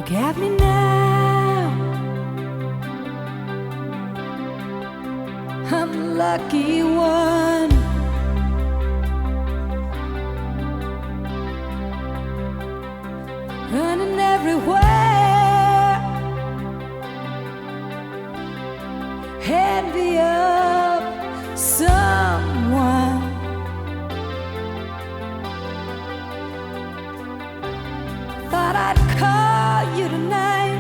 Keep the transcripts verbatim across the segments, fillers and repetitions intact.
Look at me now, I'm the lucky one. Running everywhere, envy of someone. Thought I'd call you tonight,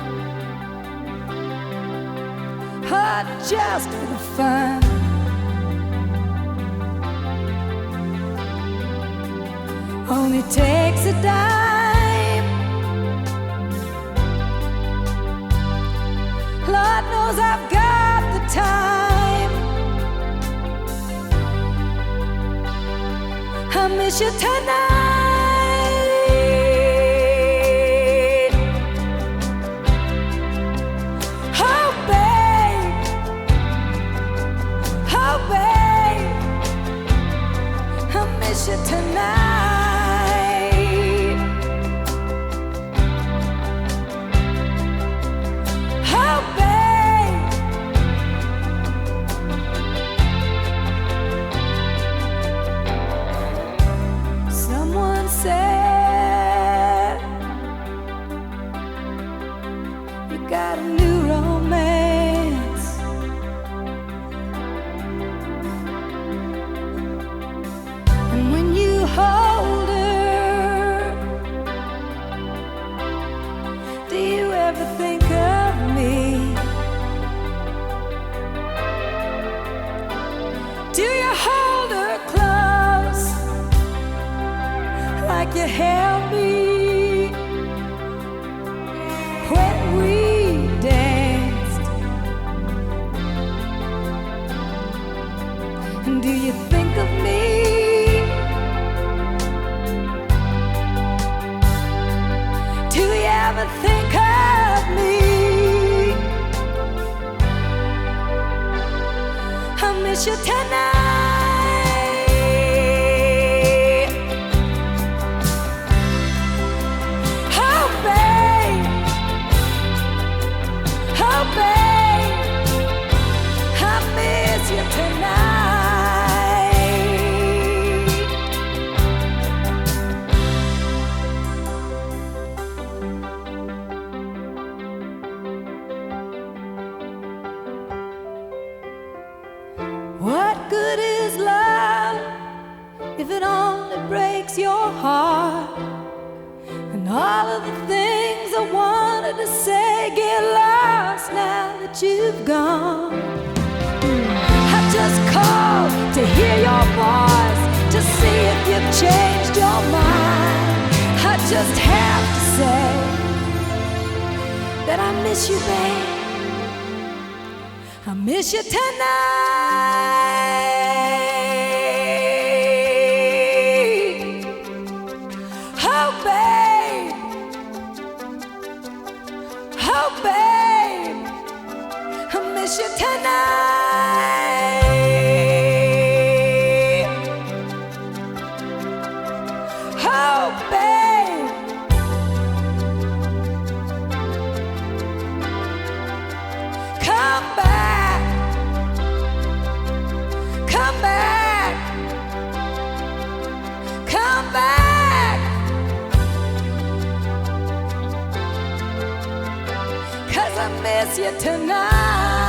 oh, just for the fun. Only takes a dime, Lord knows I've got the time. I miss you tonight. Miss you tonight. Oh, babe, someone said you got a new romance. Hold her. Do you ever think of me? Do you hold her close like you held me when we danced? And do you think of me? Ever think of me? I miss you tonight. Oh, babe, oh, babe, I miss you tonight. What good is love if it only breaks your heart? And all of the things I wanted to say get lost now that you've gone. I just called to hear your voice, to see if you've changed your mind. I just have to say that I miss you, babe. I miss you tonight. Oh, babe, oh, babe, I miss you tonight. Oh, babe, come back. Come back, come back, 'cause I miss you tonight.